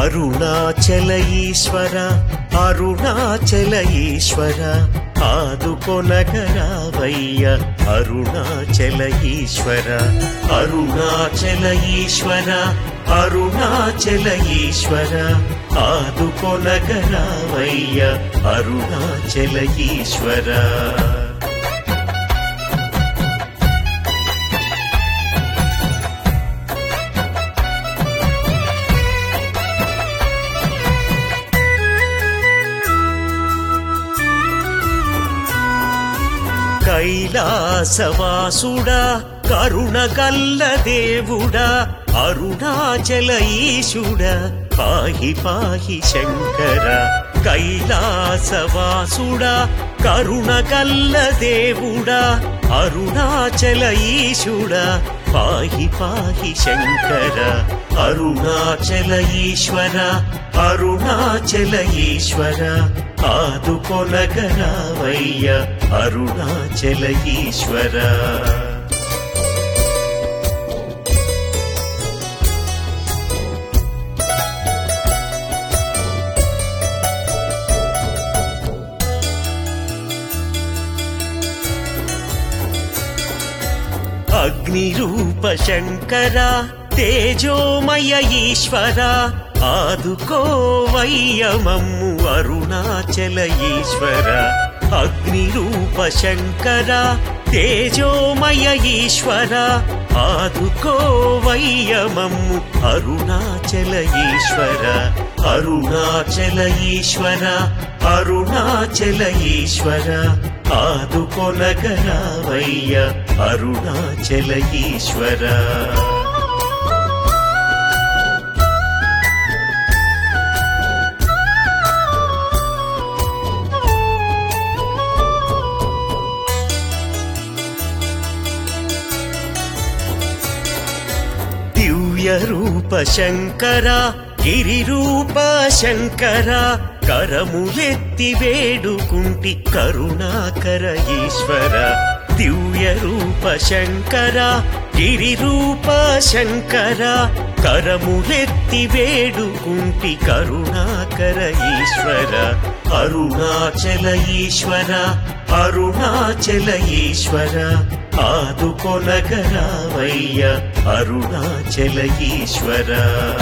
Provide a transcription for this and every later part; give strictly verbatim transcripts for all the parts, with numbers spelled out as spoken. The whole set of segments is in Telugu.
అరుణాచల ఈశ్వర అరుణాచల ఈశ్వర ఆదుకొనగరావయ్య అరుణాచల ఈశ్వర అరుణాచల ఈశ్వర అరుణాచల ఈశ్వర ఆదుకొనగరావయ్య అరుణాచల ఈశ్వర కైలాసవాసుడా కరుణగల్ల దేవుడా అరుణాచల ఈశుడా పాహి పాహి శంకర కైలాసవాసుడా కరుణగల్ల దేవుడా అరుణాచల ఈశుడా పాహి పాహి శంకర అరుణాచల ఈశ్వర అరుణాచల ఈశ్వర ఆదుకొనగరావయ్య అరుణాచల ఈశ్వర అగ్నిరూప శంకర తేజోమయ ఈశ్వర ఆదుకోవయ్య మమ్ము అరుణాచల ఈశ్వర అగ్నిరూప శంకర తేజోమయ ఈశ్వర ఆదుకోవయ్య మమ్ము అరుణాచల ఈశ్వర అరుణాచల ఈశ్వర అరుణాచల ఈశ్వర ఆదుకొనగరావయ్య అరుణాచల ఈశ్వర రూప శంకర గిరిరూప శంకర కరములెత్తి వేడుకుంటి కరుణాకర ఈశ్వర దివ్య రూప శంకర గిరిరూప శంకర కరములెత్తి వేడుకుంటి కరుణాకర ఈశ్వర అరుణాచల ఈశ్వర అరుణాచల ఈశ్వర ఆదుకొనగరావయ్య అరుణాచల ఈశ్వర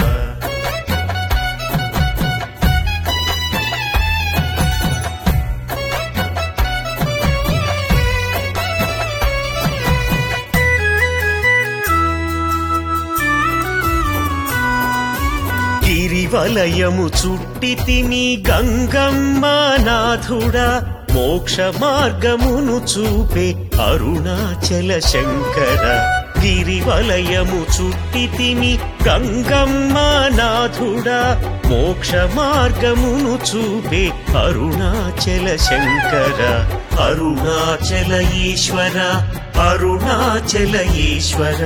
గిరివలయము చుట్టితిమి గంగమ్మ నాథుడా మోక్ష మార్గమును చూపే అరుణాచల శంకర గిరివలయము చుట్టితిమి గంగమ్మ నాథుడా మోక్ష మార్గమును చూపే అరుణాచల శంకర అరుణాచల ఈశ్వర అరుణాచల ఈశ్వర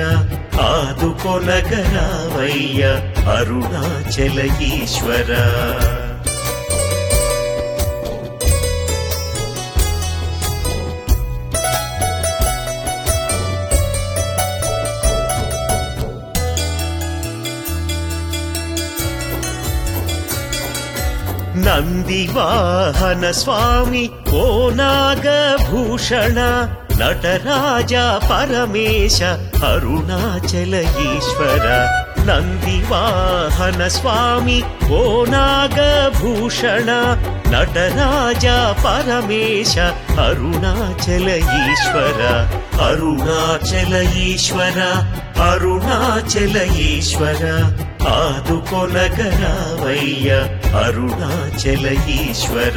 ఆదుకొనగరావయ్య అరుణాచల ఈశ్వర నందివాహన స్వామి ఓ నాగభూషణ నటరాజ పరమేశ అరుణాచల ఈశ్వర నందివాహన స్వామి ఓ నాగభూషణ నటరాజ పరమేశ అరుణాచల ఈశ్వర అరుణాచల ఈశ్వర అరుణాచల ఈశ్వర ఆదుకొనగరావయ్య అరుణాచల ఈశ్వర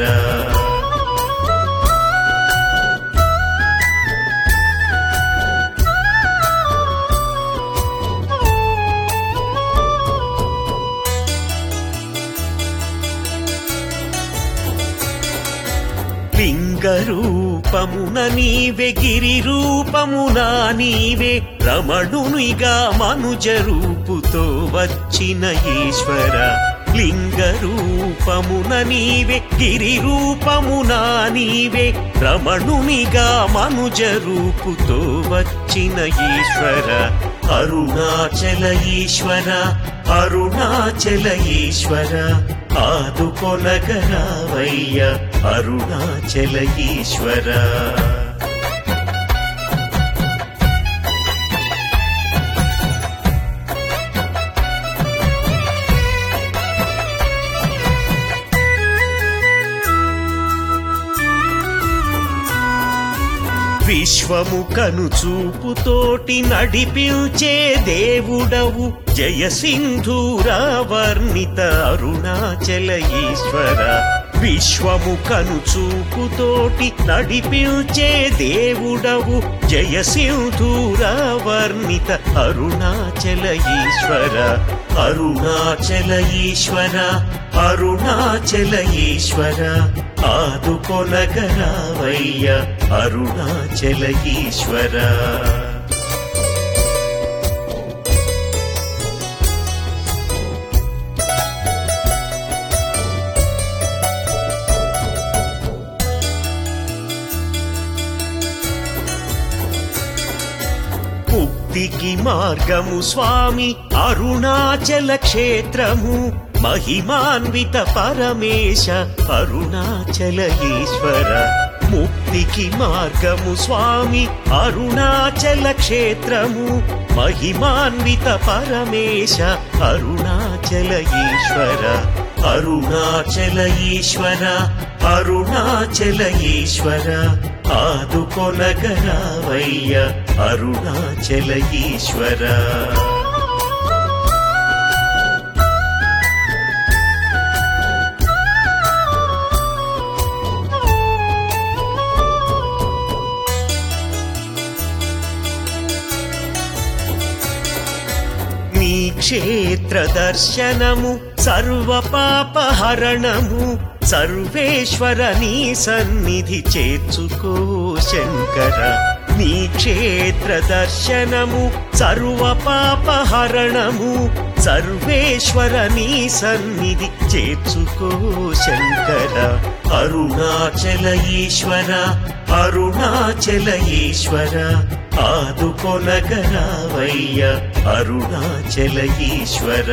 లింగరూపమున నీవే గిరి రూపమున నీవే రమణునిగా మనుజ రూపుతో వచ్చిన ఈశ్వర లింగరూపమున నీవే గిరి రూపమున నీవే రమణునిగా మనుజ రూపుతో వచ్చిన ఈశ్వర అరుణాచల ఈశ్వర అరుణాచల ఈశ్వర ఆదుకొనగరావయ్య అరుణాచల ఈశ్వర. విశ్వము కనుచూపుతోటి నడిపించే దేవుడవు జయ సింధూరా వర్ణిత అరుణాచల ఈశ్వర. విశ్వము కనుచూపుతోటి నడిపించే దేవుడవు జయ సింధూరా వర్ణిత అరుణాచల ఈశ్వర. అరుణాచల ఈశ్వర అరుణాచల ఈశ్వర ఆదుకొనగరావయ్య అరుణాచల ఈశ్వర. ముక్తికి మార్గము స్వామి అరుణాచల క్షేత్రము మహిమాన్విత పరమేశ అరుణాచల ఈశ్వర. ముక్తికి మార్గము స్వామి అరుణాచల క్షేత్రము మహిమాన్విత పరమేశ అరుణాచల ఈశ్వర. అరుణాచల ఈశ్వర అరుణాచల ఈశ్వర ఆదుకొనగరావయ్య అరుణాచల ఈశ్వర. నీ క్షేత్ర దర్శనము సర్వ పాపహరణము సర్వేశ్వర నీ సన్నిధి చేర్చుకో శంకర. నీ క్షేత్ర దర్శనము సర్వ పాపహరణము సర్వేశ్వర నీ సన్నిధి చేర్చుకో శంకర. అరుణాచల ఈశ్వర అరుణాచల ఈశ్వర ఆదుకొనగరావయ్య అరుణాచల ఈశ్వర.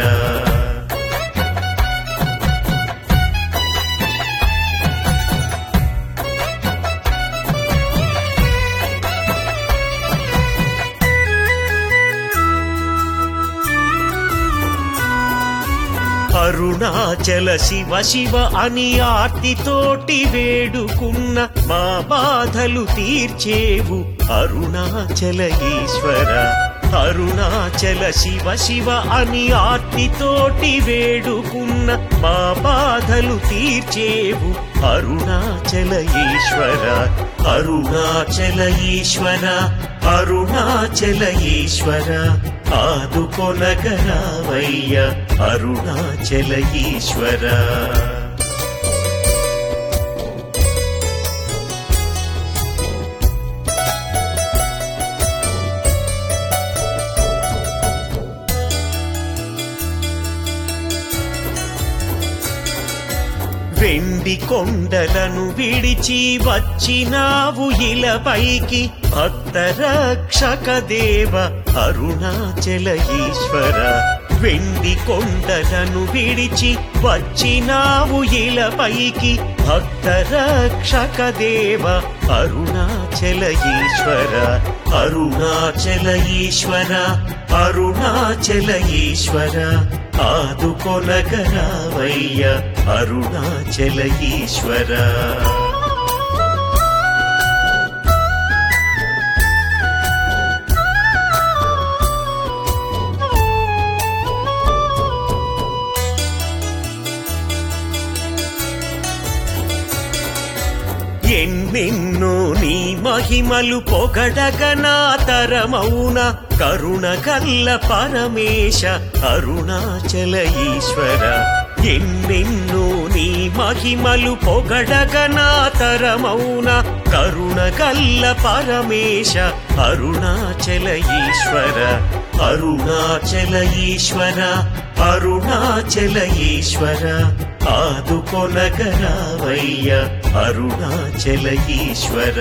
అరుణాచల శివ శివ అని ఆర్తితోటి వేడుకున్న మా బాధలు తీర్చేవు అరుణాచల ఈశ్వర. అరుణాచల శివ శివ అని ఆర్తితోటి వేడుకున్న మా బాధలు తీర్చేవు అరుణాచల ఈశ్వర. అరుణాచల ఈశ్వర అరుణాచల ఈశ్వర ఆదుకొనగరావయ్య అరుణాచల ఈశ్వర. వెండి కొండలను విడిచి వచ్చినావు ఇలపైకి భక్త రక్షక దేవ అరుణాచల ఈశ్వర. వెండి కొండలను విడిచి వచ్చినావు ఇలపైకి భక్త రక్షక దేవ అరుణాచల ఈశ్వర. అరుణాచల ఈశ్వర అరుణాచల ఈశ్వర ఆదుకొనగరావయ్య అరుణాచల ఈశ్వర. ఎన్నెన్నో నీ మహిమలు పొగడగనా తరమౌన కరుణ కల్ల పరమేశ అరుణాచల ఈశ్వర. ఎన్నెన్నో నీ మహిమలు పొగడగనా తరమౌన కరుణ కల్ల పరమేశ అరుణాచల ఈశ్వర. అరుణాచల ఈశ్వర అరుణాచల ఈశ్వర ఆదుకొనగరావయ్య అరుణాచల ఈశ్వర.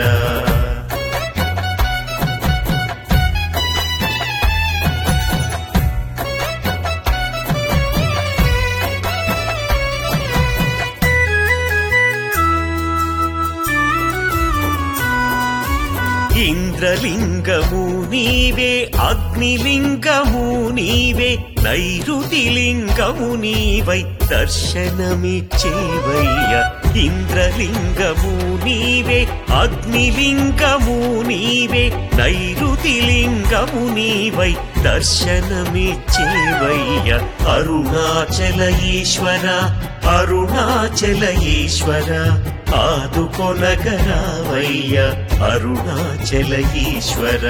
ఇంద్రలింగము నీవే అగ్నిలింగము నీవే నైరుతిలింగము నీవై దర్శనమిచ్చేవయ్య ఇంద్రలింగము నీవే అగ్నిలింగము నీవే నైరుతిలింగము నీవై దర్శనమిచ్చేవయ్య అరుణాచల ఈశ్వర అరుణాచల ఈశ్వర ఆదుకొనగరావయ్య అరుణాచల ఈశ్వర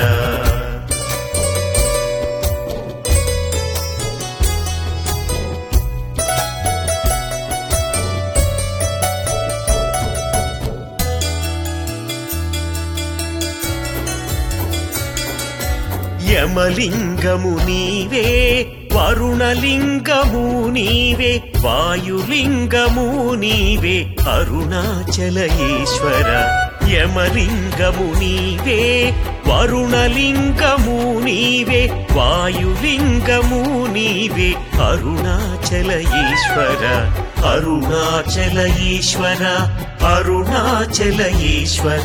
యమలింగము నీవే వరుణలింగము నీవే వాయులింగము నీవే అరుణాచల ఈశ్వర యమలింగము నీవే వరుణలింగము నీవే వాయులింగము నీవే అరుణాచల ఈశ్వర అరుణాచల ఈశ్వర అరుణాచల ఈశ్వర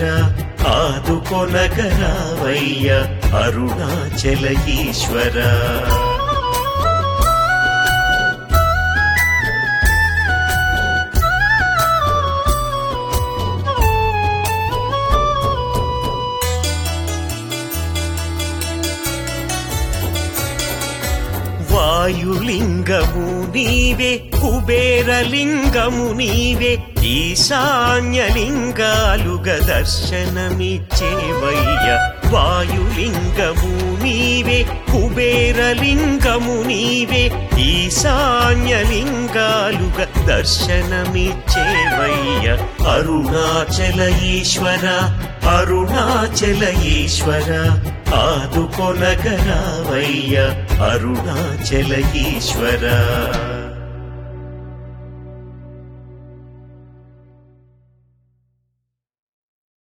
ఆదుకొనగరావయ్య అరుణాచల ఈశ్వర వాయులింగము నీవే కుబేరలింగము నీవే ఈశాన్యలింగాలుగా దర్శనమిచ్చేవయ్య వాయులింగము నీవే కుబేరలింగము నీవే ఈశాన్యలింగాలుగా దర్శనమిచ్చేవయ్య అరుణాచల ఈశ్వర అరుణాచల ఈశ్వర ఆదుకొనగరావయ్య అరుణాచల ఈశ్వర